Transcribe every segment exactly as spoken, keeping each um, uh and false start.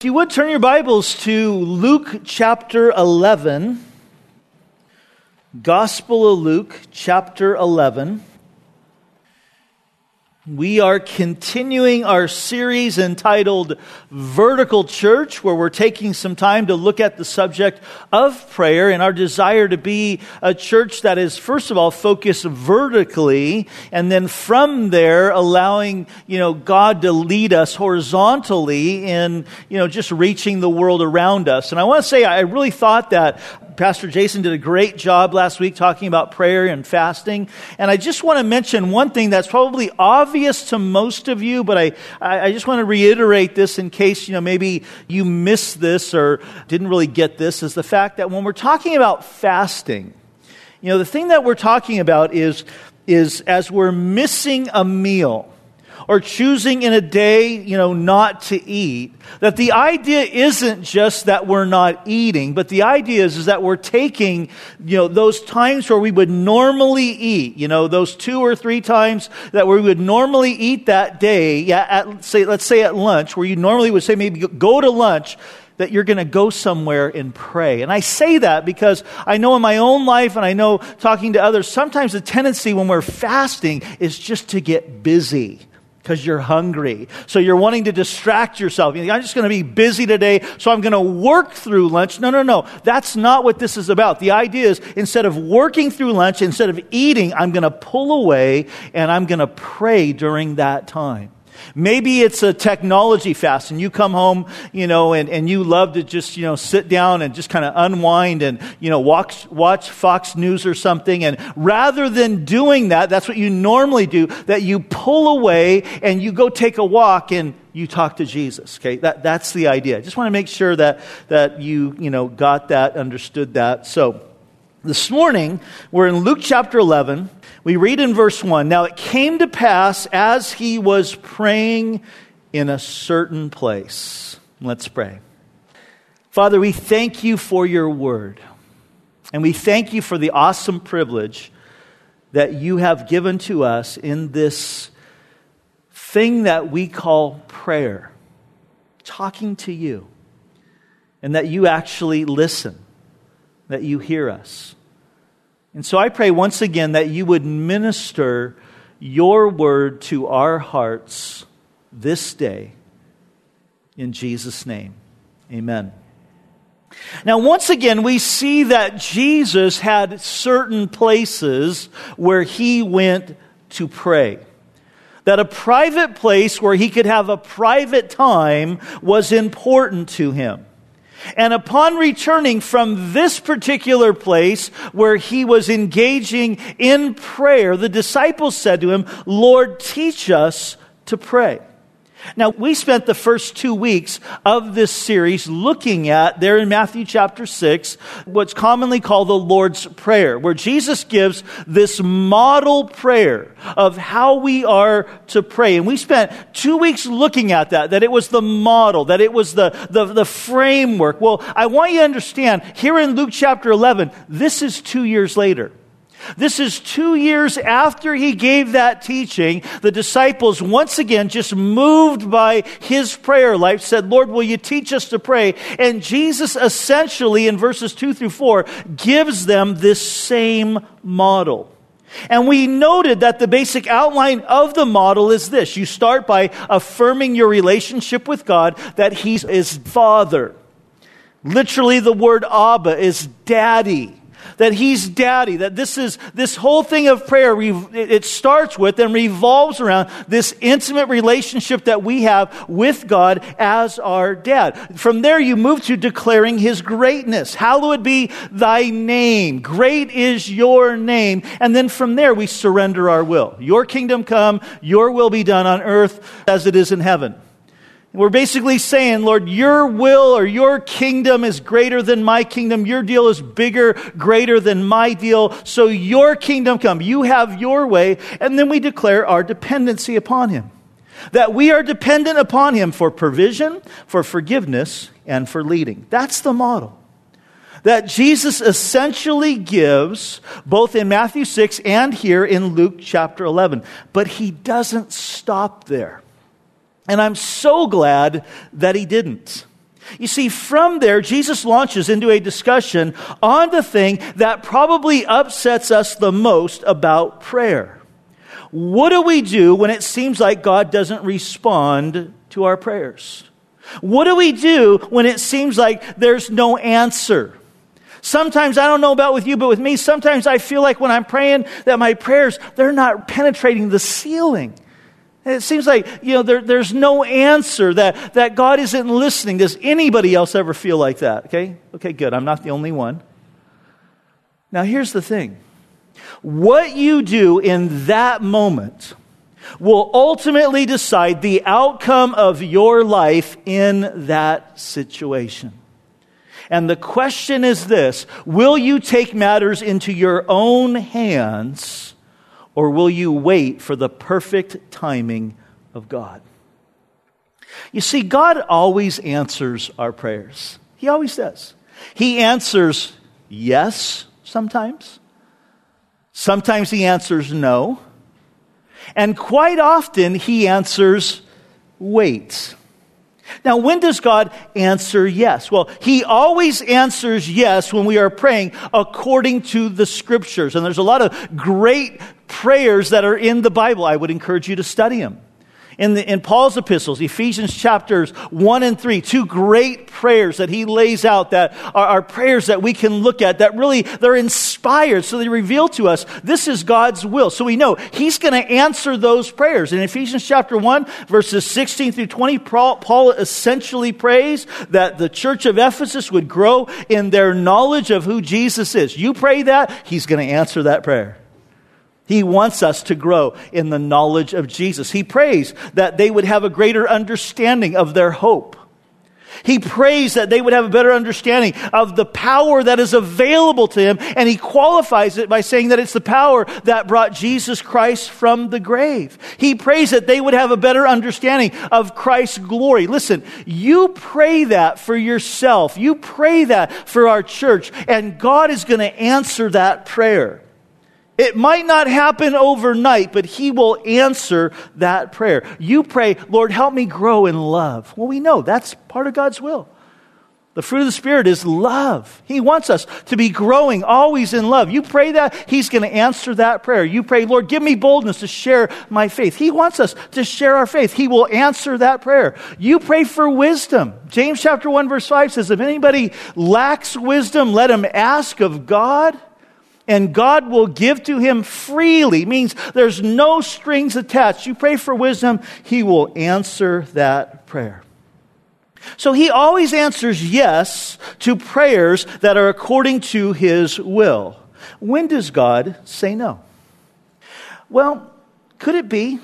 If you would, turn your Bibles to Luke chapter eleven. Gospel of Luke chapter eleven. We are continuing our series entitled Vertical Church, where we're taking some time to look at the subject of prayer and our desire to be a church that is, first of all, focused vertically, and then from there allowing, you know, God to lead us horizontally in, you know, just reaching the world around us. And I want to say, I really thought that Pastor Jason did a great job last week talking about prayer and fasting. And I just want to mention one thing that's probably obvious to most of you, but I, I just want to reiterate this in case, you know, maybe you missed this or didn't really get this, is the fact that when we're talking about fasting, you know, the thing that we're talking about is, is as we're missing a meal, or choosing in a day, you know, not to eat, that the idea isn't just that we're not eating, but the idea is, is that we're taking, you know, those times where we would normally eat, you know, those two or three times that we would normally eat that day, yeah, at, say, let's say at lunch, where you normally would say maybe go to lunch, that you're going to go somewhere and pray. And I say that because I know in my own life, and I know talking to others, sometimes the tendency when we're fasting is just to get busy. Because you're hungry. So you're wanting to distract yourself. I'm just going to be busy today, so I'm going to work through lunch. No, no, no. That's not what this is about. The idea is, instead of working through lunch, instead of eating, I'm going to pull away and I'm going to pray during that time. Maybe it's a technology fast and you come home, you know, and, and you love to just, you know, sit down and just kind of unwind and, you know, watch, watch Fox News or something. And rather than doing that, that's what you normally do, that you pull away and you go take a walk and you talk to Jesus. Okay, that, that's the idea. I just want to make sure that, that you, you know, got that, understood that. So this morning, we're in Luke chapter eleven. We read in verse one, "Now it came to pass as he was praying in a certain place." Let's pray. Father, we thank you for your word. And we thank you for the awesome privilege that you have given to us in this thing that we call prayer. Talking to you. And that you actually listen. That you hear us. And so I pray once again that you would minister your word to our hearts this day. In Jesus' name, amen. Now, once again, we see that Jesus had certain places where he went to pray. That a private place where he could have a private time was important to him. And upon returning from this particular place where he was engaging in prayer, the disciples said to him, "Lord, teach us to pray." Now, we spent the first two weeks of this series looking at, there in Matthew chapter six, what's commonly called the Lord's Prayer, where Jesus gives this model prayer of how we are to pray. And we spent two weeks looking at that, that it was the model, that it was the, the, the framework. Well, I want you to understand, here in Luke chapter eleven, this is two years later. This is two years after he gave that teaching. The disciples, once again, just moved by his prayer life, said, "Lord, will you teach us to pray?" And Jesus essentially, in verses two through four, gives them this same model. And we noted that the basic outline of the model is this. You start by affirming your relationship with God, that He's His Father. Literally, the word Abba is daddy. That he's daddy, that this is, this whole thing of prayer, it starts with and revolves around this intimate relationship that we have with God as our dad. From there, you move to declaring his greatness. Hallowed be thy name. Great is your name. And then from there, we surrender our will. Your kingdom come, your will be done on earth as it is in heaven. We're basically saying, Lord, your will or your kingdom is greater than my kingdom. Your deal is bigger, greater than my deal. So your kingdom come. You have your way. And then we declare our dependency upon him. That we are dependent upon him for provision, for forgiveness, and for leading. That's the model that Jesus essentially gives both in Matthew six and here in Luke chapter eleven. But he doesn't stop there. And I'm so glad that he didn't. You see, from there, Jesus launches into a discussion on the thing that probably upsets us the most about prayer. What do we do when it seems like God doesn't respond to our prayers? What do we do when it seems like there's no answer? Sometimes, I don't know about with you, but with me, sometimes I feel like when I'm praying that my prayers, they're not penetrating the ceiling. It seems like, you know, there, there's no answer, that, that God isn't listening. Does anybody else ever feel like that? Okay? Okay, good. I'm not the only one. Now, here's the thing. What you do in that moment will ultimately decide the outcome of your life in that situation. And the question is this: will you take matters into your own hands, or will you wait for the perfect timing of God? You see, God always answers our prayers. He always does. He answers yes sometimes. Sometimes he answers no. And quite often he answers wait. Now, when does God answer yes? Well, he always answers yes when we are praying according to the Scriptures. And there's a lot of great prayers that are in the Bible. I would encourage you to study them. In, the, in Paul's epistles, Ephesians chapters one and three, two great prayers that he lays out that are, are prayers that we can look at that really, they're inspired. So they reveal to us, this is God's will. So we know he's going to answer those prayers. In Ephesians chapter one, verses sixteen through twenty, Paul, Paul essentially prays that the church of Ephesus would grow in their knowledge of who Jesus is. You pray that, he's going to answer that prayer. He wants us to grow in the knowledge of Jesus. He prays that they would have a greater understanding of their hope. He prays that they would have a better understanding of the power that is available to him, and he qualifies it by saying that it's the power that brought Jesus Christ from the grave. He prays that they would have a better understanding of Christ's glory. Listen, you pray that for yourself. You pray that for our church, and God is going to answer that prayer. It might not happen overnight, but he will answer that prayer. You pray, Lord, help me grow in love. Well, we know that's part of God's will. The fruit of the Spirit is love. He wants us to be growing always in love. You pray that, he's going to answer that prayer. You pray, Lord, give me boldness to share my faith. He wants us to share our faith. He will answer that prayer. You pray for wisdom. James chapter one verse five says, if anybody lacks wisdom, let him ask of God, and God will give to him freely. Means there's no strings attached. You pray for wisdom, he will answer that prayer. So he always answers yes to prayers that are according to his will. When does God say no? Well, could it be,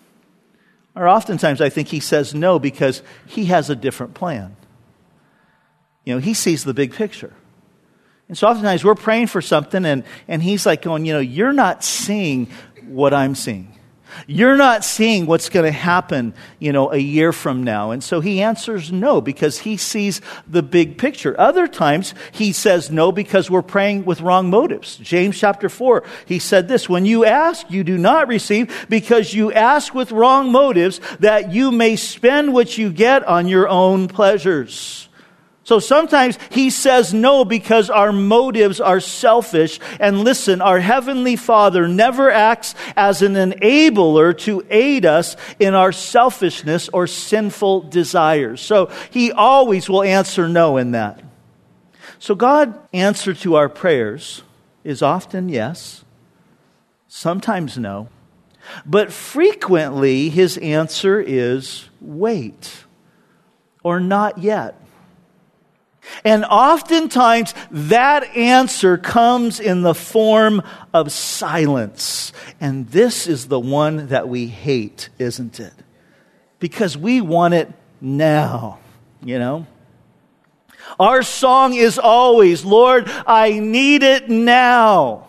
or oftentimes I think he says no because he has a different plan. You know, he sees the big picture. And so oftentimes we're praying for something and, and he's like going, you know, you're not seeing what I'm seeing. You're not seeing what's going to happen, you know, a year from now. And so he answers no because he sees the big picture. Other times he says no because we're praying with wrong motives. James chapter four, he said this, when you ask, you do not receive because you ask with wrong motives that you may spend what you get on your own pleasures. So sometimes he says no because our motives are selfish. And listen, our Heavenly Father never acts as an enabler to aid us in our selfishness or sinful desires. So he always will answer no in that. So God's answer to our prayers is often yes, sometimes no, but frequently his answer is wait or not yet. And oftentimes that answer comes in the form of silence. And this is the one that we hate, isn't it? Because we want it now, you know? Our song is always, Lord, I need it now.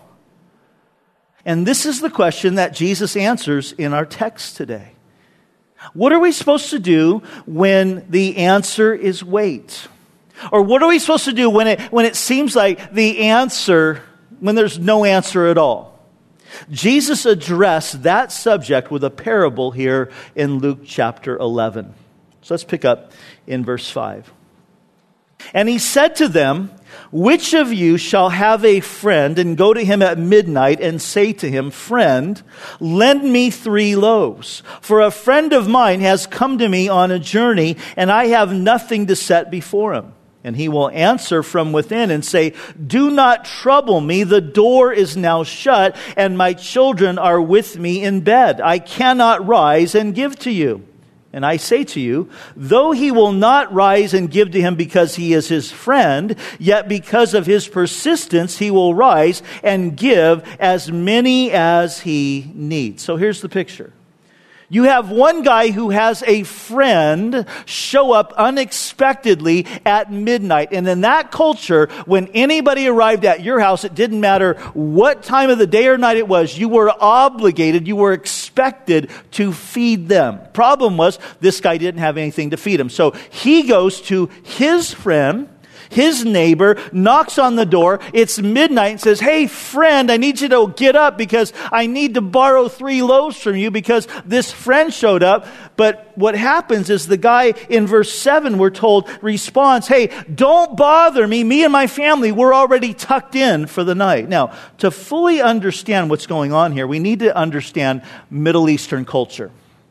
And this is the question that Jesus answers in our text today. What are we supposed to do when the answer is wait? Or what are we supposed to do when it when it seems like the answer, when there's no answer at all? Jesus addressed that subject with a parable here in Luke chapter eleven. So let's pick up in verse five. And he said to them, which of you shall have a friend and go to him at midnight and say to him, friend, lend me three loaves, for a friend of mine has come to me on a journey, and I have nothing to set before him. And he will answer from within and say, do not trouble me, the door is now shut, and my children are with me in bed. I cannot rise and give to you. And I say to you, though he will not rise and give to him because he is his friend, yet because of his persistence, he will rise and give as many as he needs. So here's the picture. You have one guy who has a friend show up unexpectedly at midnight. And in that culture, when anybody arrived at your house, it didn't matter what time of the day or night it was, you were obligated, you were expected to feed them. Problem was, this guy didn't have anything to feed him. So he goes to his friend, his neighbor, knocks on the door. It's midnight and says, hey, friend, I need you to get up because I need to borrow three loaves from you because this friend showed up. But what happens is the guy in verse seven, we're told, responds, hey, don't bother me. Me and my family, we're already tucked in for the night. Now, to fully understand what's going on here, we need to understand Middle Eastern culture.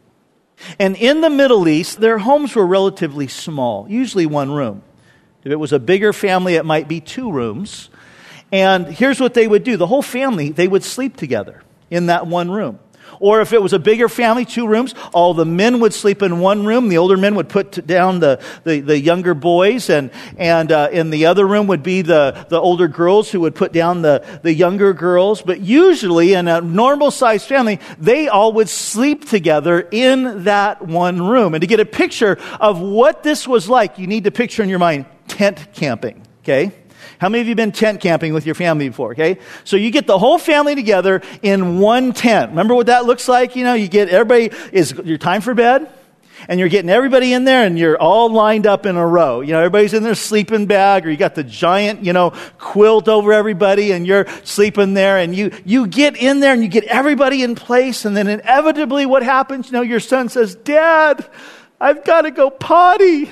And in the Middle East, their homes were relatively small, usually one room. If it was a bigger family, it might be two rooms. And here's what they would do. The whole family, they would sleep together in that one room. Or if it was a bigger family, two rooms, all the men would sleep in one room. The older men would put down the, the, the younger boys. And, and uh, in the other room would be the, the older girls who would put down the, the younger girls. But usually in a normal-sized family, they all would sleep together in that one room. And to get a picture of what this was like, you need to picture in your mind tent camping, okay? How many of you have been tent camping with your family before, okay? So you get the whole family together in one tent. Remember what that looks like? You know, you get everybody, is your time for bed, and you're getting everybody in there, and you're all lined up in a row. You know, everybody's in their sleeping bag, or you got the giant, you know, quilt over everybody, and you're sleeping there, and you, you get in there, and you get everybody in place, and then inevitably what happens? You know, your son says, Dad, I've got to go potty.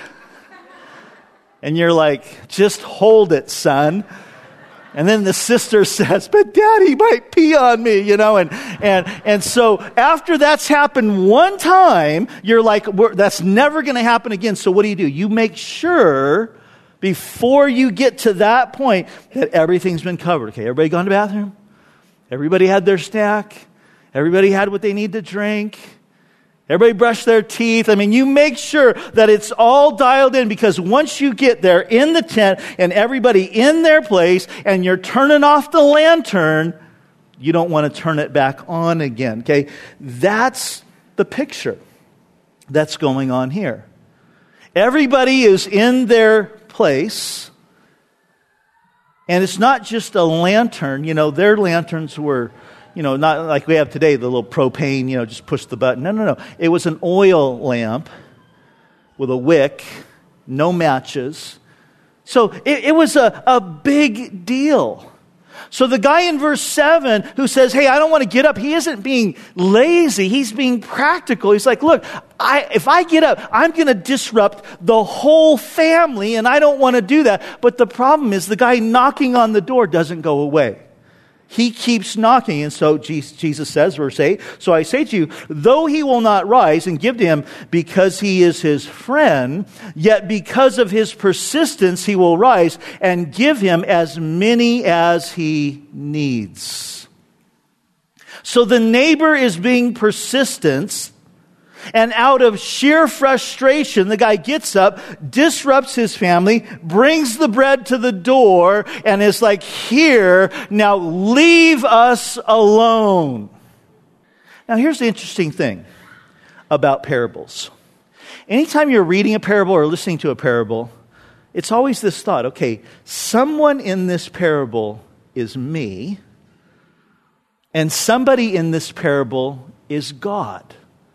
And you're like, just hold it, son. And then the sister says, but Daddy might pee on me, you know. And and and so after that's happened one time, you're like, that's never going to happen again. So what do you do? You make sure before you get to that point that everything's been covered. Okay, everybody gone to the bathroom? Everybody had their snack? Everybody had what they need to drink? Everybody brush their teeth. I mean, you make sure that it's all dialed in, because once you get there in the tent and everybody in their place and you're turning off the lantern, you don't want to turn it back on again, okay? That's the picture that's going on here. Everybody is in their place, and it's not just a lantern. You know, their lanterns were, you know, not like we have today, the little propane, you know, just push the button. No, no, no. It was an oil lamp with a wick, no matches. So it, it was a, a big deal. So the guy in verse seven who says, hey, I don't want to get up, he isn't being lazy. He's being practical. He's like, look, I, if I get up, I'm going to disrupt the whole family, and I don't want to do that. But the problem is the guy knocking on the door doesn't go away. He keeps knocking. And so Jesus says, verse eight, so I say to you, though he will not rise and give to him because he is his friend, yet because of his persistence he will rise and give him as many as he needs. So the neighbor is being persistent, and out of sheer frustration, the guy gets up, disrupts his family, brings the bread to the door, and is like, here, now leave us alone. Now, here's the interesting thing about parables. Anytime you're reading a parable or listening to a parable, it's always this thought, okay, someone in this parable is me, and somebody in this parable is God.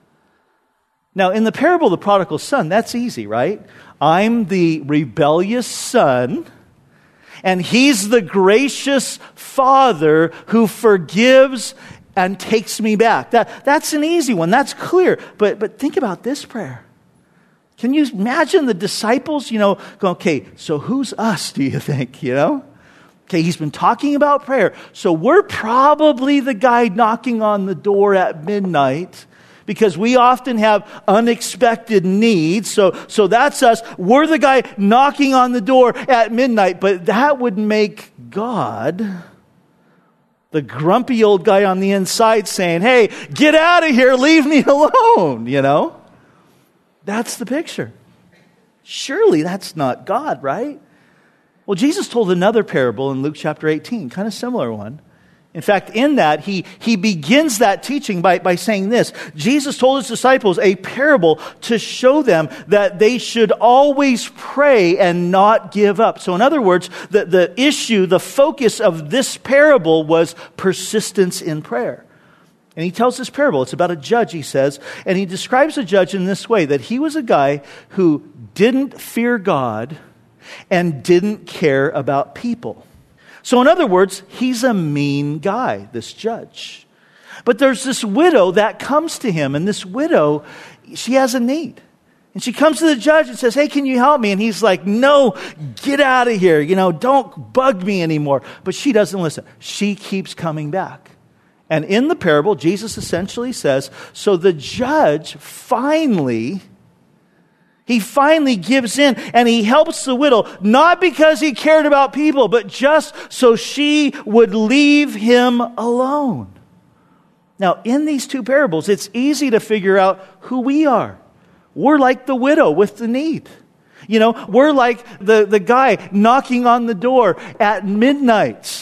Now, in the parable of the prodigal son, that's easy, right? I'm the rebellious son, and he's the gracious father who forgives and takes me back. That, that's an easy one. That's clear. But, but think about this prayer. Can you imagine the disciples, you know, go, okay, so who's us, do you think, you know? Okay, he's been talking about prayer. So we're probably the guy knocking on the door at midnight because we often have unexpected needs. So, so that's us. We're the guy knocking on the door at midnight. But that would make God the grumpy old guy on the inside saying, hey, get out of here, leave me alone, you know? That's the picture. Surely that's not God, right? Well, Jesus told another parable in Luke chapter eighteen, kind of similar one. In fact, in that, he, he begins that teaching by, by saying this. Jesus told his disciples a parable to show them that they should always pray and not give up. So in other words, the, the issue, the focus of this parable was persistence in prayer. And he tells this parable. It's about a judge, he says, and he describes a judge in this way, that he was a guy who didn't fear God and didn't care about people. So in other words, he's a mean guy, this judge. But there's this widow that comes to him, and this widow, she has a need. And she comes to the judge and says, hey, can you help me? And he's like, no, get out of here. You know, don't bug me anymore. But she doesn't listen. She keeps coming back. And in the parable, Jesus essentially says, so the judge finally... He finally gives in and he helps the widow, not because he cared about people, but just so she would leave him alone. Now, in these two parables, it's easy to figure out who we are. We're like the widow with the need. You know, we're like the, the guy knocking on the door at midnight.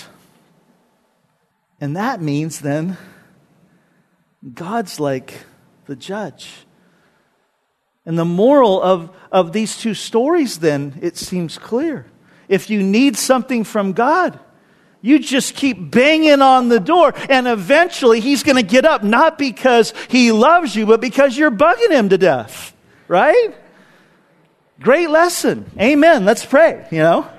And that means then God's like the judge. And the moral of, of these two stories then, it seems clear. If you need something from God, you just keep banging on the door, and eventually he's going to get up, not because he loves you, but because you're bugging him to death. Right? Great lesson. Amen. Let's pray, you know.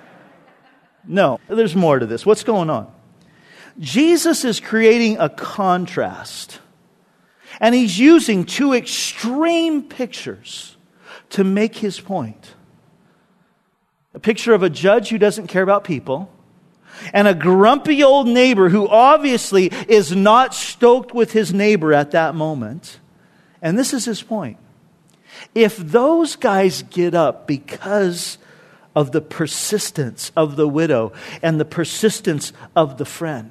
No, there's more to this. What's going on? Jesus is creating a contrast. And he's using two extreme pictures to make his point. A picture of a judge who doesn't care about people, and a grumpy old neighbor who obviously is not stoked with his neighbor at that moment. And this is his point. If those guys get up because of the persistence of the widow and the persistence of the friend,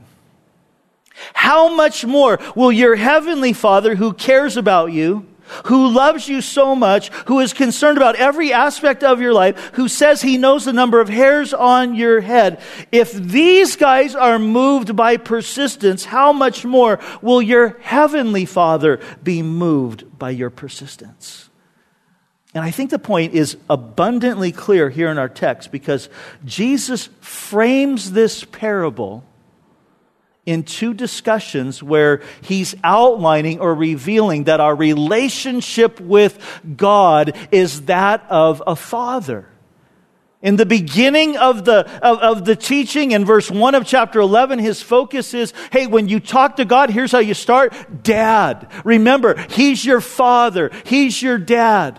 how much more will your heavenly Father, who cares about you, who loves you so much, who is concerned about every aspect of your life, who says he knows the number of hairs on your head, if these guys are moved by persistence, how much more will your heavenly Father be moved by your persistence? And I think the point is abundantly clear here in our text, because Jesus frames this parable in two discussions where he's outlining or revealing that our relationship with God is that of a father. In the beginning of the of, of the teaching, in verse one of chapter eleven, his focus is, hey, when you talk to God, here's how you start. Dad. Remember, he's your father. He's your dad.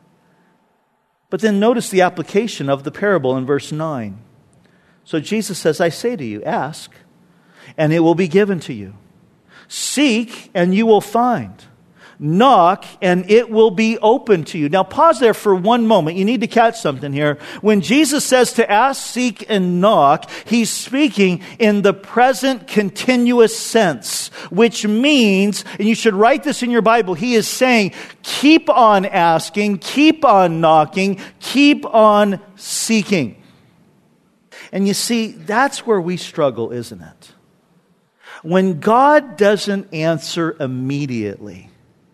But then notice the application of the parable in verse nine. So Jesus says, I say to you, ask, and it will be given to you. Seek, and you will find. Knock, and it will be open to you. Now pause there for one moment. You need to catch something here. When Jesus says to ask, seek, and knock, he's speaking in the present continuous sense, which means, and you should write this in your Bible, he is saying, keep on asking, keep on knocking, keep on seeking. And you see, that's where we struggle, isn't it? When God doesn't answer immediately,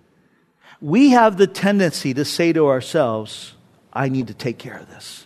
we have the tendency to say to ourselves, I need to take care of this.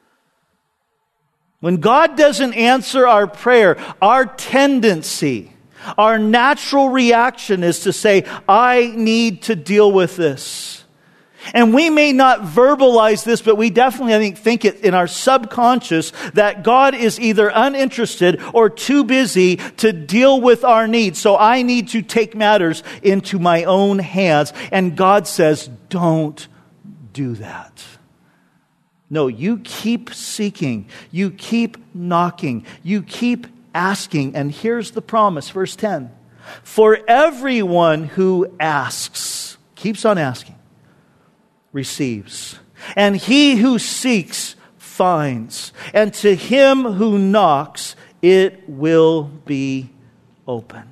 When God doesn't answer our prayer, our tendency, our natural reaction is to say, I need to deal with this. And we may not verbalize this, but we definitely, I think, think it in our subconscious that God is either uninterested or too busy to deal with our needs. So I need to take matters into my own hands. And God says, don't do that. No, you keep seeking. You keep knocking. You keep asking. And here's the promise, verse ten. For everyone who asks, keeps on asking, receives. And he who seeks finds. And to him who knocks, it will be opened.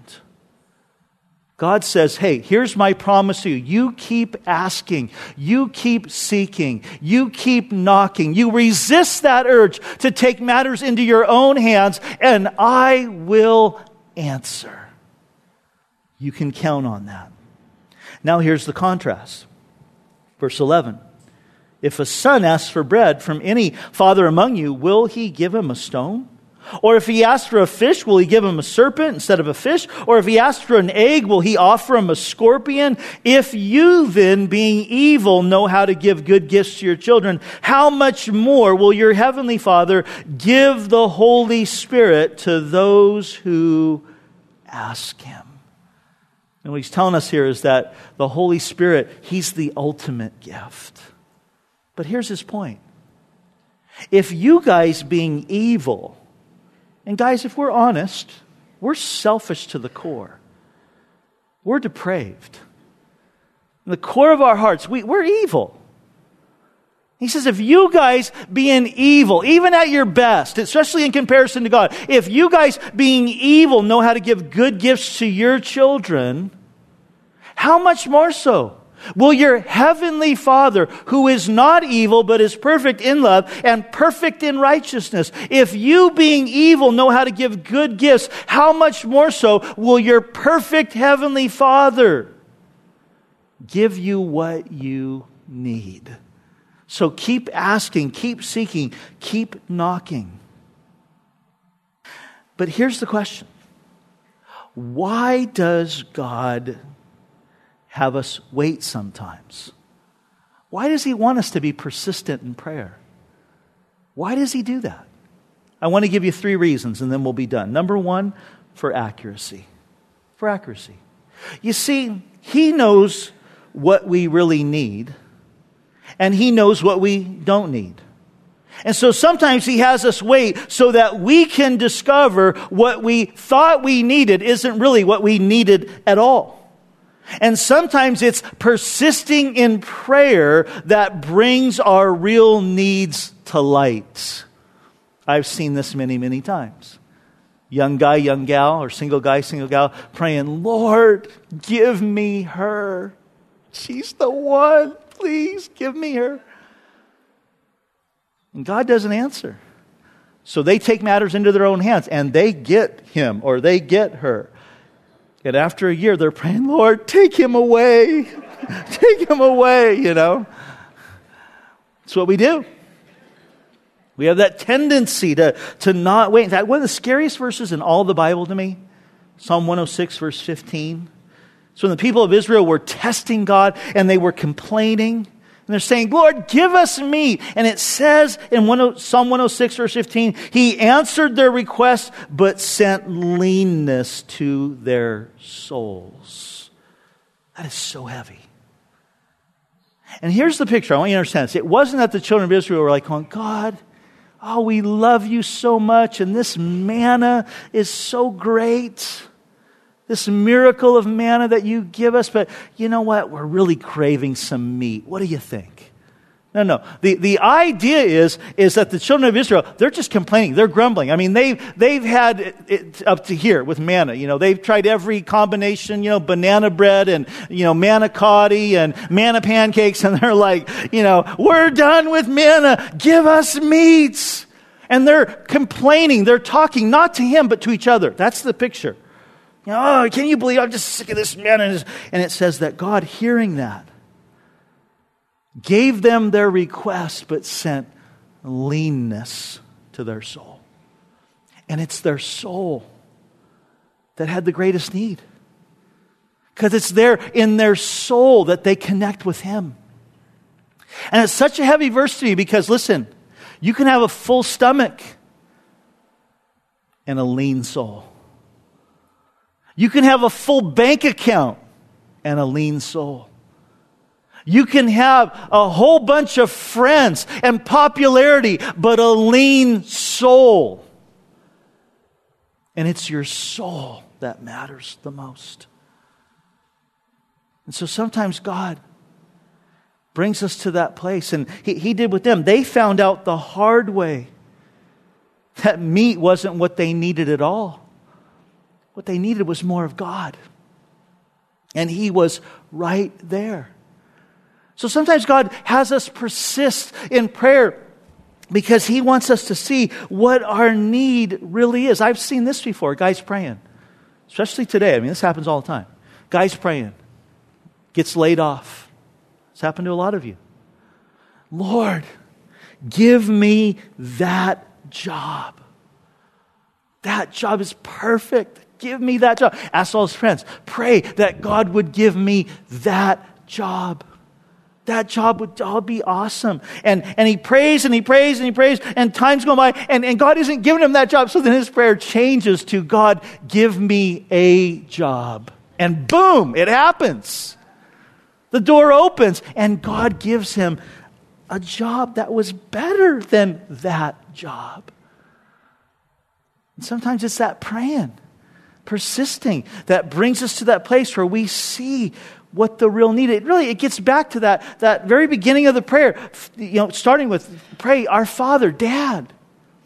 God says, hey, here's my promise to you. You keep asking. You keep seeking. You keep knocking. You resist that urge to take matters into your own hands, and I will answer. You can count on that. Now here's the contrast. Verse eleven. If a son asks for bread from any father among you, will he give him a stone? Or if he asks for a fish, will he give him a serpent instead of a fish? Or if he asks for an egg, will he offer him a scorpion? If you then, being evil, know how to give good gifts to your children, how much more will your heavenly Father give the Holy Spirit to those who ask him? And what he's telling us here is that the Holy Spirit, he's the ultimate gift. But here's his point. If you guys, being evil, and guys, if we're honest, we're selfish to the core. We're depraved. In the core of our hearts, we, we're evil. He says, if you guys being evil, even at your best, especially in comparison to God, if you guys being evil know how to give good gifts to your children, how much more so will your heavenly Father, who is not evil but is perfect in love and perfect in righteousness, if you being evil know how to give good gifts, how much more so will your perfect heavenly Father give you what you need? So keep asking, keep seeking, keep knocking. But here's the question. Why does God have us wait sometimes? Why does he want us to be persistent in prayer? Why does he do that? I want to give you three reasons and then we'll be done. Number one, for accuracy. For accuracy. You see, he knows what we really need and he knows what we don't need. And so sometimes he has us wait so that we can discover what we thought we needed isn't really what we needed at all. And sometimes it's persisting in prayer that brings our real needs to light. I've seen this many, many times. Young guy, young gal, or single guy, single gal, praying, Lord, give me her. She's the one. Please give me her. And God doesn't answer. So they take matters into their own hands and they get him or they get her. And after a year, they're praying, Lord, take him away. Take him away, you know. That's what we do. We have that tendency to, to not wait. In fact, one of the scariest verses in all the Bible to me, Psalm one oh six, verse fifteen. So when the people of Israel were testing God and they were complaining, and they're saying, Lord, give us meat. And it says in Psalm one oh six, verse fifteen, he answered their request, but sent leanness to their souls. That is so heavy. And here's the picture. I want you to understand this. It wasn't that the children of Israel were like, going, God, oh, we love you so much. And this manna is so great. This miracle of manna that you give us, but you know what? We're really craving some meat. What do you think? No, no. The, the idea is, is that the children of Israel, they're just complaining. They're grumbling. I mean, they've, they've had it, it up to here with manna. You know, they've tried every combination, you know, banana bread and, you know, manicotti and manna pancakes. And they're like, you know, we're done with manna. Give us meats. And they're complaining. They're talking not to him, but to each other. That's the picture. You know, oh, can you believe I'm just sick of this manna? And it says that God, hearing that, gave them their request, but sent leanness to their soul. And it's their soul that had the greatest need. Because it's there in their soul that they connect with him. And it's such a heavy verse to me because, listen, you can have a full stomach and a lean soul. You can have a full bank account and a lean soul. You can have a whole bunch of friends and popularity, but a lean soul. And it's your soul that matters the most. And so sometimes God brings us to that place. And he, he did with them. They found out the hard way that meat wasn't what they needed at all. What they needed was more of God. And He was right there. So sometimes God has us persist in prayer because He wants us to see what our need really is. I've seen this before, guys praying. Especially today. I mean, this happens all the time. Guys praying. Gets laid off. It's happened to a lot of you. Lord, give me that job. That job is perfect. Give me that job. Ask all his friends. Pray that God would give me that job. That job would all be awesome. And, and he prays and he prays and he prays and time's going by and, and God isn't giving him that job. So then his prayer changes to, God, give me a job. And boom, it happens. The door opens and God gives him a job that was better than that job. And sometimes it's that praying, persisting, that brings us to that place where we see what the real need is. It really, it gets back to that, that very beginning of the prayer, you know, starting with pray, our Father, Dad,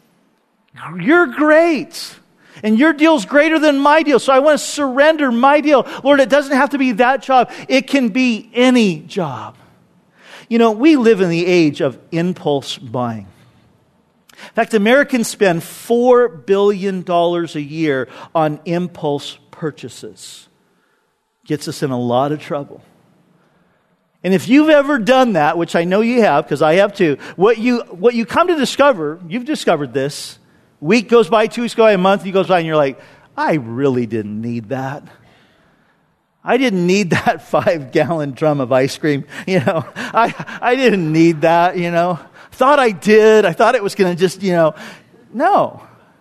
you're great. And your deal's greater than my deal. So I want to surrender my deal. Lord, it doesn't have to be that job. It can be any job. You know, we live in the age of impulse buying. In fact, Americans spend four billion dollars a year on impulse purchases. Gets us in a lot of trouble. And if you've ever done that, which I know you have, because I have too, what you what you come to discover, you've discovered this, week goes by, two weeks go by, a month goes by, and you're like, I really didn't need that. I didn't need that five-gallon drum of ice cream. You know, I I didn't need that, you know. Thought I did. I thought it was going to just, you know. No.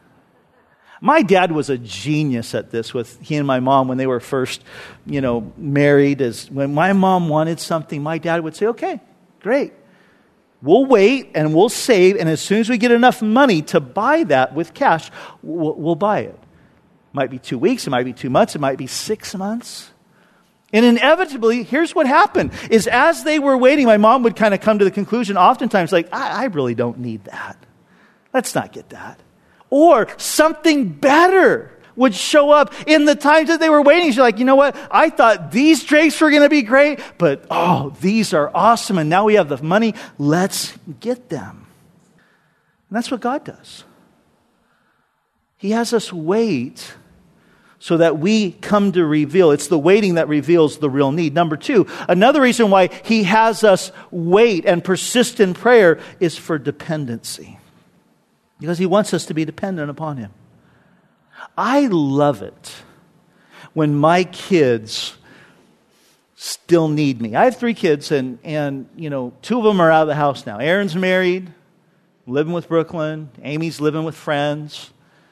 My dad was a genius at this with he and my mom when they were first, you know, married. As when my mom wanted something, my dad would say, okay, great. We'll wait and we'll save, and as soon as we get enough money to buy that with cash, we'll, we'll buy it. It might be two weeks, it might be two months, it might be six months. And inevitably, here's what happened, is as they were waiting, my mom would kind of come to the conclusion, oftentimes like, I, I really don't need that. Let's not get that. Or something better would show up in the times that they were waiting. She's like, you know what? I thought these drapes were going to be great, but oh, these are awesome. And now we have the money. Let's get them. And that's what God does. He has us wait so that we come to reveal. It's the waiting that reveals the real need. Number two, another reason why He has us wait and persist in prayer is for dependency. Because He wants us to be dependent upon Him. I love it when my kids still need me. I have three kids, and, and you know, two of them are out of the house now. Aaron's married, living with Brooklyn. Amy's living with friends.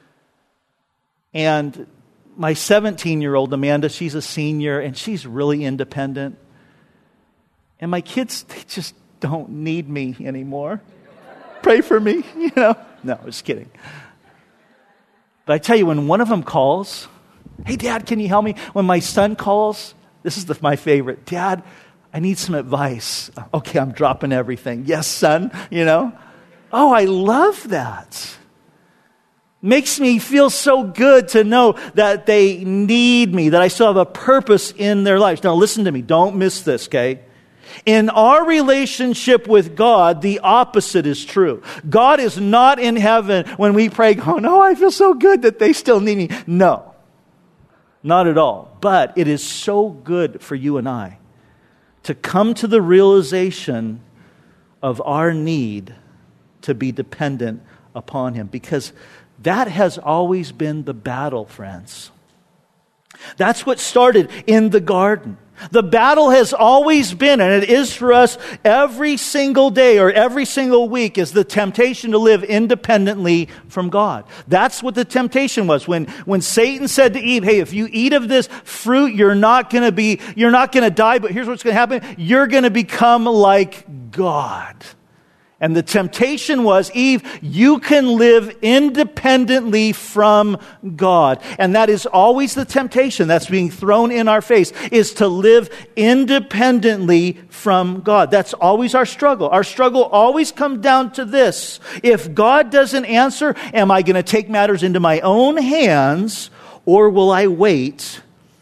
And my seventeen-year-old, Amanda, she's a senior, and she's really independent. And my kids, they just don't need me anymore. Pray for me, you know. No, just kidding. But I tell you, when one of them calls, hey, Dad, can you help me? When my son calls, this is the, my favorite. Dad, I need some advice. Okay, I'm dropping everything. Yes, son, you know. Oh, I love that. Makes me feel so good to know that they need me, that I still have a purpose in their lives. Now, listen to me. Don't miss this, okay? In our relationship with God, the opposite is true. God is not in heaven when we pray, oh no, I feel so good that they still need me. No, not at all. But it is so good for you and I to come to the realization of our need to be dependent upon Him. Because that has always been the battle, friends. That's what started in the garden. The battle has always been, and it is for us every single day or every single week, is the temptation to live independently from God. That's what the temptation was. When, when Satan said to Eve, hey, if you eat of this fruit, you're not going to be, you're not going to die, but here's what's going to happen. You're going to become like God. And the temptation was, Eve, you can live independently from God. And that is always the temptation that's being thrown in our face, is to live independently from God. That's always our struggle. Our struggle always comes down to this. If God doesn't answer, am I going to take matters into my own hands, or will I wait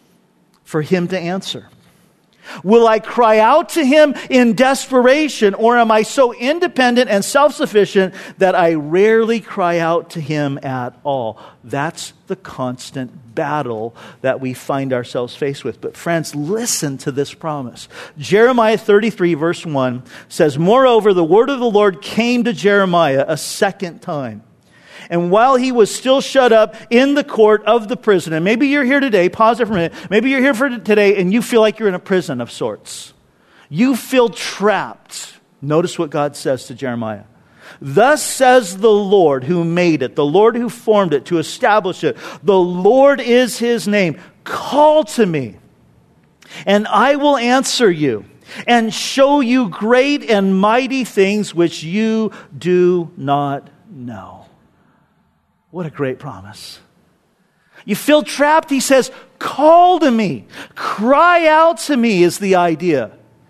for Him to answer? Will I cry out to Him in desperation, or am I so independent and self-sufficient that I rarely cry out to Him at all? That's the constant battle that we find ourselves faced with. But friends, listen to this promise. Jeremiah thirty-three verse one says, "Moreover, the word of the Lord came to Jeremiah a second time. And while he was still shut up in the court of the prison," and maybe you're here today, pause it for a minute, maybe you're here for today and you feel like you're in a prison of sorts. You feel trapped. Notice what God says to Jeremiah. "Thus says the Lord who made it, the Lord who formed it to establish it. The Lord is His name. Call to me, and I will answer you, and show you great and mighty things which you do not know." What a great promise. You feel trapped, He says, call to me. Cry out to me is the idea.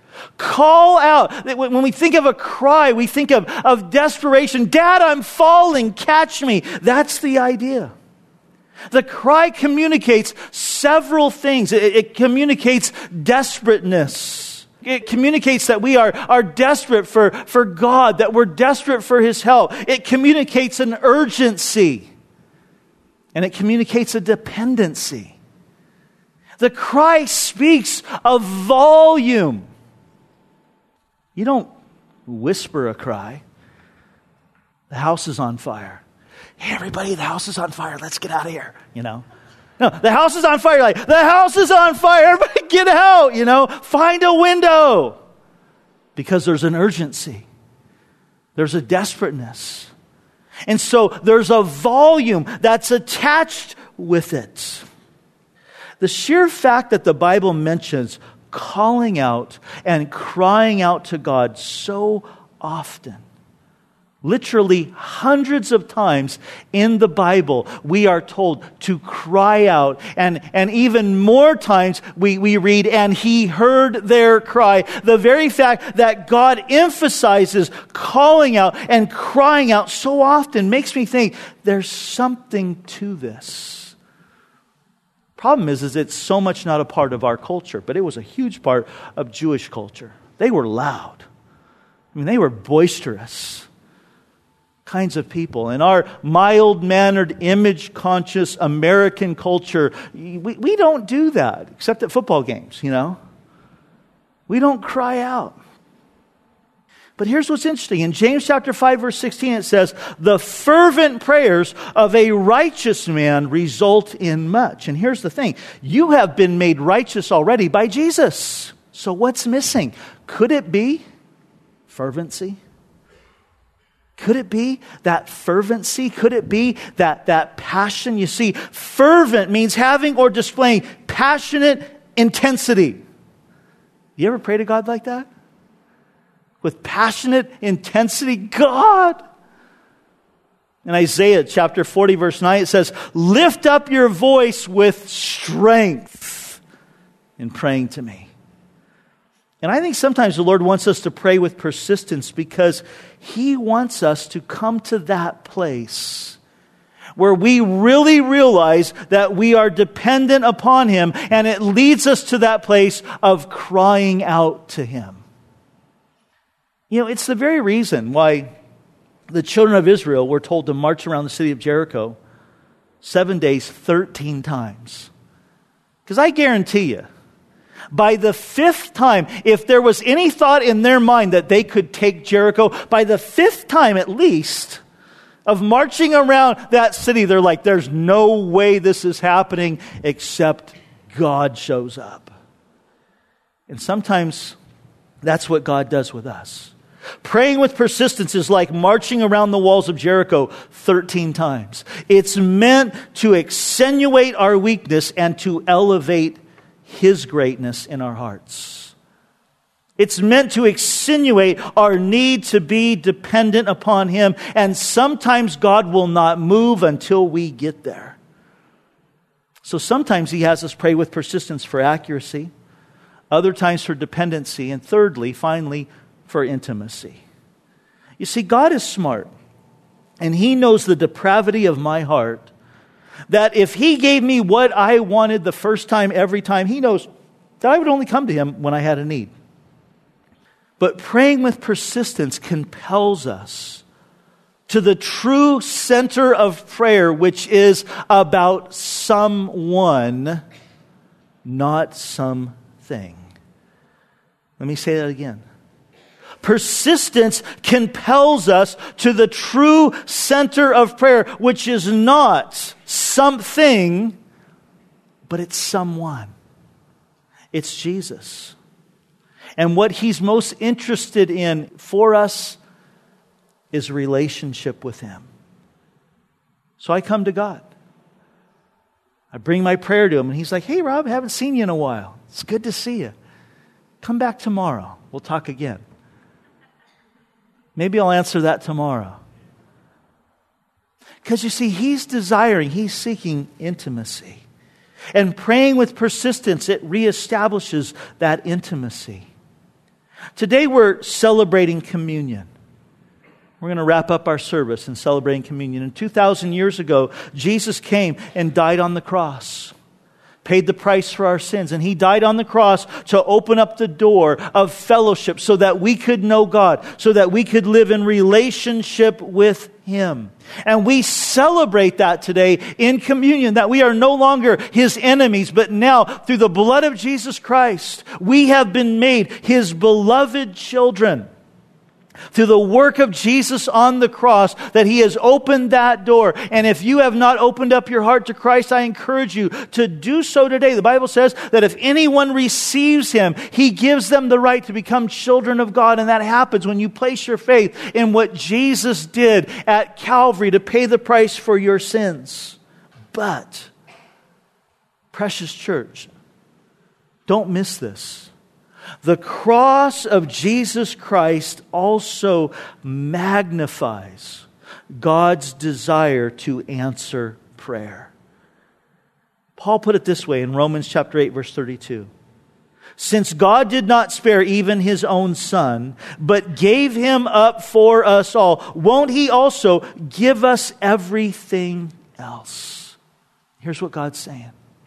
Call out. When we think of a cry, we think of, of desperation. Dad, I'm falling. Catch me. That's the idea. The cry communicates several things. It, it communicates desperateness. It communicates that we are, are desperate for, for God, that we're desperate for His help. It communicates an urgency. And it communicates a dependency. The cry speaks of volume. You don't whisper a cry. The house is on fire. Hey, everybody, the house is on fire. Let's get out of here, you know. No, the house is on fire. Like, the house is on fire. Everybody get out, you know. Find a window. Because there's an urgency. There's a desperateness. And so there's a volume that's attached with it. The sheer fact that the Bible mentions calling out and crying out to God so often, literally hundreds of times in the Bible, we are told to cry out. And, and even more times we, we read, and He heard their cry. The very fact that God emphasizes calling out and crying out so often makes me think there's something to this. Problem is, is it's so much not a part of our culture, but it was a huge part of Jewish culture. They were loud. I mean, they were boisterous kinds of people. In our mild-mannered, image-conscious American culture, we, we don't do that, except at football games, you know. We don't cry out. But here's what's interesting. In James chapter five, verse sixteen, it says, "The fervent prayers of a righteous man result in much." And here's the thing. You have been made righteous already by Jesus. So what's missing? Could it be fervency? Could it be that fervency? Could it be that, that passion? You see, fervent means having or displaying passionate intensity. You ever pray to God like that? With passionate intensity? God! In Isaiah chapter forty, verse nine, it says, "Lift up your voice with strength in praying to me." And I think sometimes the Lord wants us to pray with persistence because He wants us to come to that place where we really realize that we are dependent upon Him, and it leads us to that place of crying out to Him. You know, it's the very reason why the children of Israel were told to march around the city of Jericho seven days, thirteen times. Because I guarantee you, by the fifth time, if there was any thought in their mind that they could take Jericho, by the fifth time at least of marching around that city, they're like, there's no way this is happening except God shows up. And sometimes that's what God does with us. Praying with persistence is like marching around the walls of Jericho thirteen times. It's meant to extenuate our weakness and to elevate His greatness in our hearts. It's meant to extenuate our need to be dependent upon Him. And sometimes God will not move until we get there. So sometimes He has us pray with persistence for accuracy. Other times for dependency. And thirdly, finally, for intimacy. You see, God is smart. And He knows the depravity of my heart. That if He gave me what I wanted the first time, every time, He knows that I would only come to Him when I had a need. But praying with persistence compels us to the true center of prayer, which is about someone, not something. Let me say that again. Persistence compels us to the true center of prayer, which is not something, but it's someone. It's Jesus. And what He's most interested in for us is relationship with Him. So I come to God. I bring my prayer to Him, and He's like, "Hey, Rob, I haven't seen you in a while. It's good to see you. Come back tomorrow. We'll talk again." Maybe I'll answer that tomorrow. Because you see, He's desiring, He's seeking intimacy. And praying with persistence, it reestablishes that intimacy. Today we're celebrating communion. We're going to wrap up our service in celebrating communion. And two thousand years ago, Jesus came and died on the cross. Paid the price for our sins. And He died on the cross to open up the door of fellowship so that we could know God, so that we could live in relationship with Him. And we celebrate that today in communion, that we are no longer His enemies, but now through the blood of Jesus Christ, we have been made His beloved children. Through the work of Jesus on the cross, that He has opened that door. And if you have not opened up your heart to Christ, I encourage you to do so today. The Bible says that if anyone receives Him, He gives them the right to become children of God. And that happens when you place your faith in what Jesus did at Calvary to pay the price for your sins. But, precious church, don't miss this. The cross of Jesus Christ also magnifies God's desire to answer prayer. Paul put it this way in Romans chapter eight, verse thirty-two. Since God did not spare even His own Son, but gave Him up for us all, won't He also give us everything else? Here's what God's saying.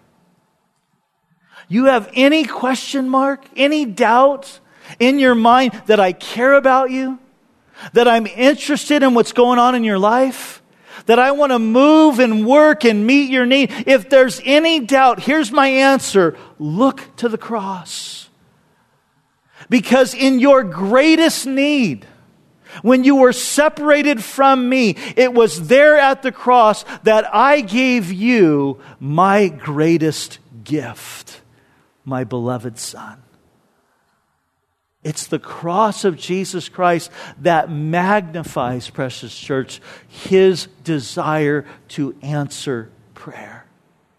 You have any question mark, any doubt in your mind that I care about you, that I'm interested in what's going on in your life, that I want to move and work and meet your need? If there's any doubt, here's my answer. Look to the cross. Because in your greatest need, when you were separated from me, it was there at the cross that I gave you my greatest gift. My beloved Son. It's the cross of Jesus Christ that magnifies, precious church, His desire to answer prayer.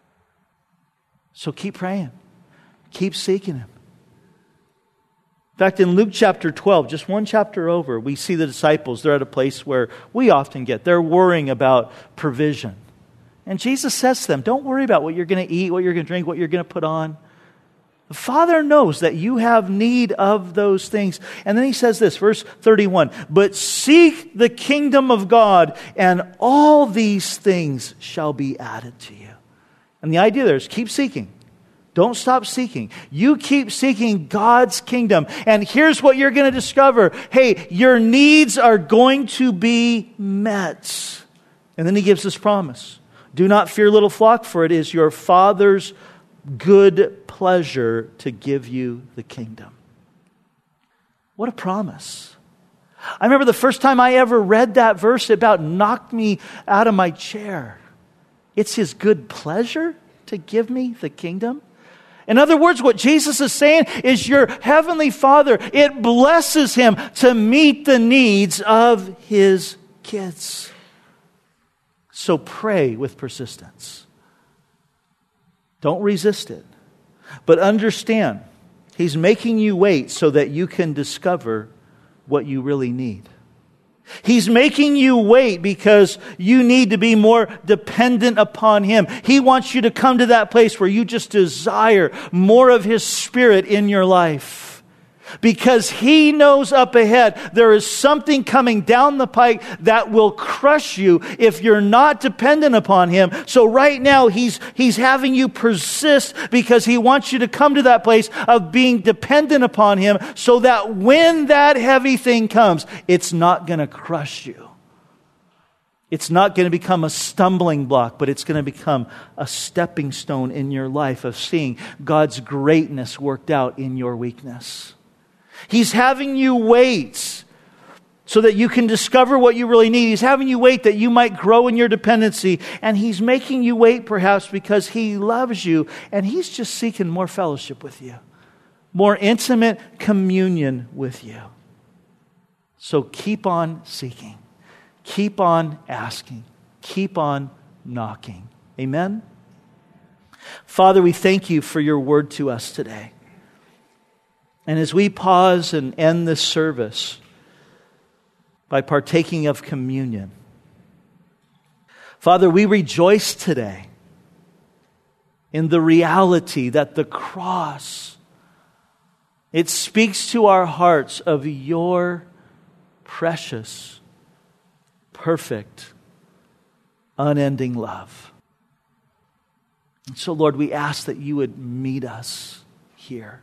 So keep praying. Keep seeking Him. In fact, in Luke chapter twelve, just one chapter over, we see the disciples. They're at a place where we often get. They're worrying about provision. And Jesus says to them, don't worry about what you're going to eat, what you're going to drink, what you're going to put on. The Father knows that you have need of those things. And then He says this, verse thirty-one, but seek the kingdom of God, and all these things shall be added to you. And the idea there is keep seeking. Don't stop seeking. You keep seeking God's kingdom. And here's what you're going to discover. Hey, your needs are going to be met. And then He gives this promise. Do not fear, little flock, for it is your Father's good pleasure to give you the kingdom. What a promise. I remember the first time I ever read that verse, it about knocked me out of my chair. It's His good pleasure to give me the kingdom. In other words, what Jesus is saying is your Heavenly Father, it blesses Him to meet the needs of His kids. So pray with persistence. Don't resist it. But understand, He's making you wait so that you can discover what you really need. He's making you wait because you need to be more dependent upon Him. He wants you to come to that place where you just desire more of His Spirit in your life. Because He knows up ahead there is something coming down the pike that will crush you if you're not dependent upon Him. So right now He's He's having you persist because He wants you to come to that place of being dependent upon Him so that when that heavy thing comes, it's not going to crush you. It's not going to become a stumbling block, but it's going to become a stepping stone in your life of seeing God's greatness worked out in your weakness. He's having you wait so that you can discover what you really need. He's having you wait that you might grow in your dependency. And He's making you wait perhaps because He loves you and He's just seeking more fellowship with you, more intimate communion with you. So keep on seeking. Keep on asking. Keep on knocking. Amen? Father, we thank You for Your word to us today. And as we pause and end this service by partaking of communion, Father, we rejoice today in the reality that the cross, it speaks to our hearts of Your precious, perfect, unending love. And so, Lord, we ask that You would meet us here.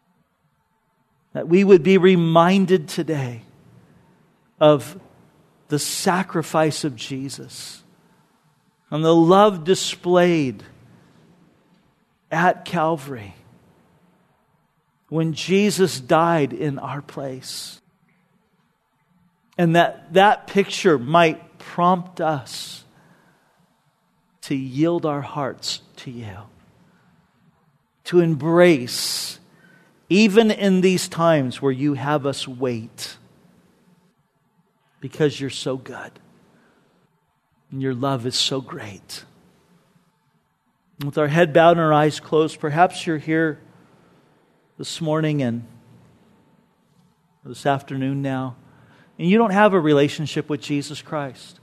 That we would be reminded today of the sacrifice of Jesus and the love displayed at Calvary when Jesus died in our place. And that that picture might prompt us to yield our hearts to You, to embrace even in these times where You have us wait, because You're so good and Your love is so great. With our head bowed and our eyes closed, perhaps you're here this morning and this afternoon now, and you don't have a relationship with Jesus Christ.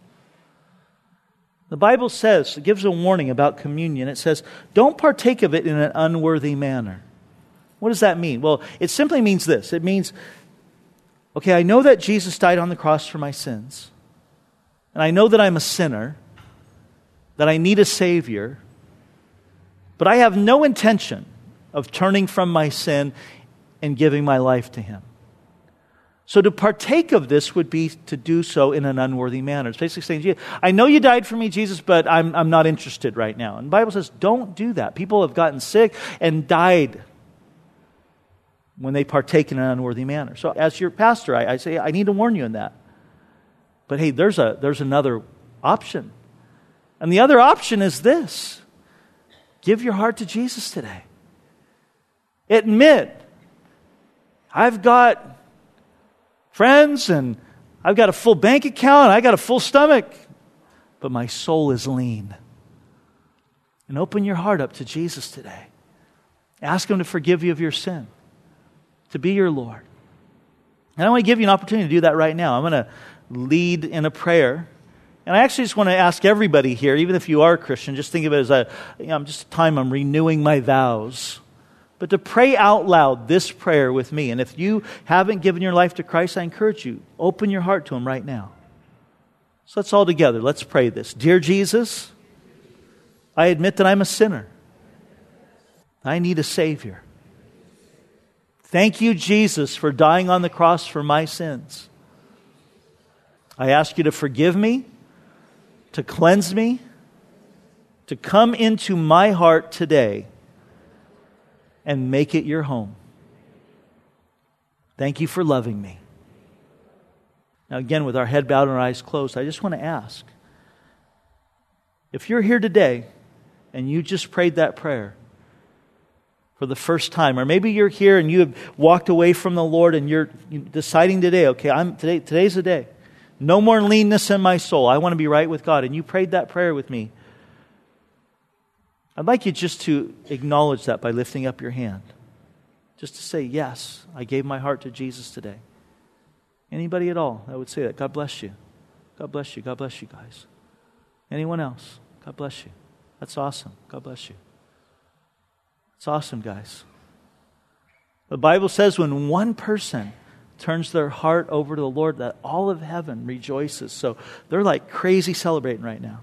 The Bible says, it gives a warning about communion. It says, don't partake of it in an unworthy manner. What does that mean? Well, it simply means this. It means, okay, I know that Jesus died on the cross for my sins. And I know that I'm a sinner, that I need a Savior. But I have no intention of turning from my sin and giving my life to Him. So to partake of this would be to do so in an unworthy manner. It's basically saying, I know You died for me, Jesus, but I'm, I'm not interested right now. And the Bible says, don't do that. People have gotten sick and died when they partake in an unworthy manner. So as your pastor, I, I say, I need to warn you in that. But hey, there's a there's another option. And the other option is this. Give your heart to Jesus today. Admit, I've got friends and I've got a full bank account, I got a full stomach, but my soul is lean. And open your heart up to Jesus today. Ask Him to forgive you of your sin, to be your Lord. And I want to give you an opportunity to do that right now. I'm going to lead in a prayer. And I actually just want to ask everybody here, even if you are a Christian, just think of it as a, you know, just a time I'm renewing my vows. But to pray out loud this prayer with me. And if you haven't given your life to Christ, I encourage you, open your heart to Him right now. So let's all together, let's pray this. Dear Jesus, I admit that I'm a sinner. I need a Savior. Thank You, Jesus, for dying on the cross for my sins. I ask You to forgive me, to cleanse me, to come into my heart today and make it Your home. Thank You for loving me. Now again, with our head bowed and our eyes closed, I just want to ask, if you're here today and you just prayed that prayer, for the first time, or maybe you're here and you have walked away from the Lord and you're deciding today, okay, I'm today. Today's the day. No more leanness in my soul. I want to be right with God. And you prayed that prayer with me. I'd like you just to acknowledge that by lifting up your hand. Just to say, yes, I gave my heart to Jesus today. Anybody at all that would say that? God bless you. God bless you. God bless you guys. Anyone else? God bless you. That's awesome. God bless you. It's awesome, guys. The Bible says when one person turns their heart over to the Lord, that all of heaven rejoices. So they're like crazy celebrating right now.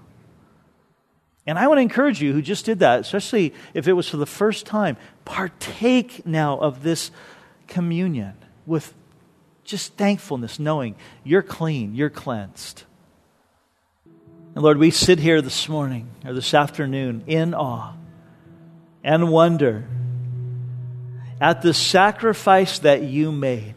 And I want to encourage you who just did that, especially if it was for the first time, partake now of this communion with just thankfulness, knowing you're clean, you're cleansed. And Lord, we sit here this morning or this afternoon in awe and wonder at the sacrifice that you made,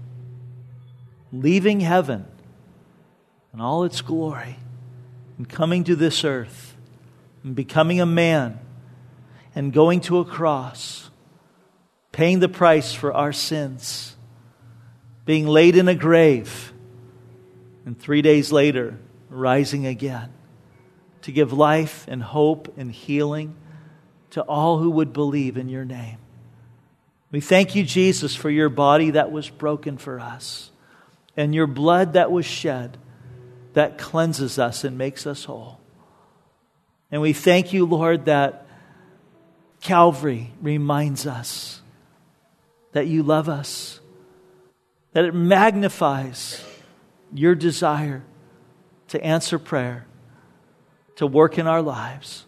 leaving heaven and all its glory and coming to this earth and becoming a man and going to a cross, paying the price for our sins, being laid in a grave, and three days later rising again to give life and hope and healing to all who would believe in your name. We thank you, Jesus, for your body that was broken for us and your blood that was shed that cleanses us and makes us whole. And we thank you, Lord, that Calvary reminds us that you love us, that it magnifies your desire to answer prayer, to work in our lives.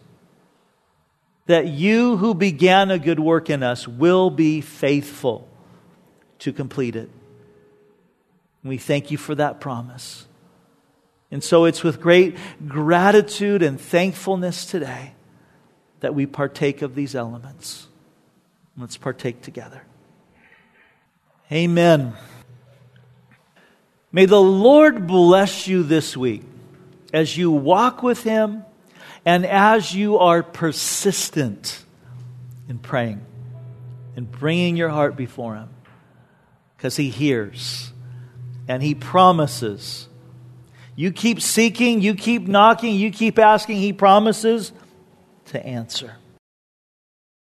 That you who began a good work in us will be faithful to complete it. And we thank you for that promise. And so it's with great gratitude and thankfulness today that we partake of these elements. Let's partake together. Amen. May the Lord bless you this week as you walk with Him and as you are persistent in praying and bringing your heart before Him, because He hears and He promises. You keep seeking, you keep knocking, you keep asking, He promises to answer.